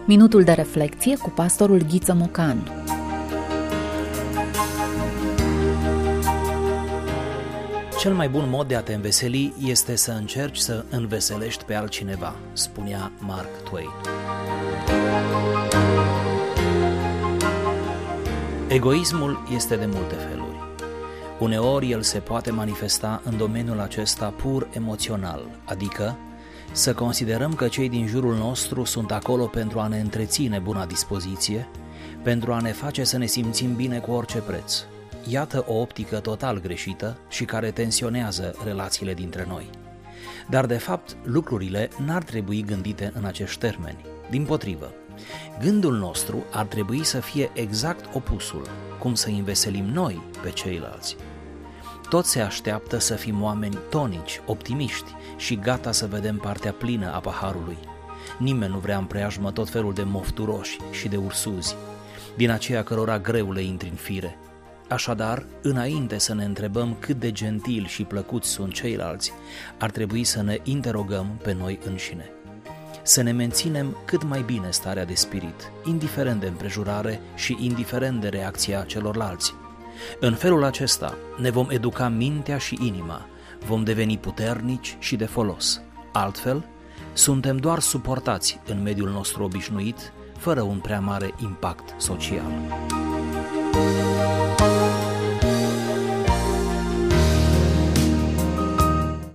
Minutul de reflecție cu pastorul Ghiță Mocan. Cel mai bun mod de a te înveseli este să încerci să înveselești pe altcineva, spunea Mark Twain. Egoismul este de multe feluri. Uneori el se poate manifesta în domeniul acesta pur emoțional, adică să considerăm că cei din jurul nostru sunt acolo pentru a ne întreține buna dispoziție, pentru a ne face să ne simțim bine cu orice preț. Iată o optică total greșită și care tensionează relațiile dintre noi. Dar de fapt lucrurile n-ar trebui gândite în acești termeni. Dimpotrivă, gândul nostru ar trebui să fie exact opusul, cum să înveselim noi pe ceilalți. Toți se așteaptă să fim oameni tonici, optimiști și gata să vedem partea plină a paharului. Nimeni nu vrea în preajmă tot felul de mofturoși și de ursuzi, din aceia cărora greu le intri în fire. Așadar, înainte să ne întrebăm cât de gentili și plăcuți sunt ceilalți, ar trebui să ne interogăm pe noi înșine. Să ne menținem cât mai bine starea de spirit, indiferent de împrejurare și indiferent de reacția celorlalți. În felul acesta ne vom educa mintea și inima, vom deveni puternici și de folos. Altfel, suntem doar suportați în mediul nostru obișnuit, fără un prea mare impact social.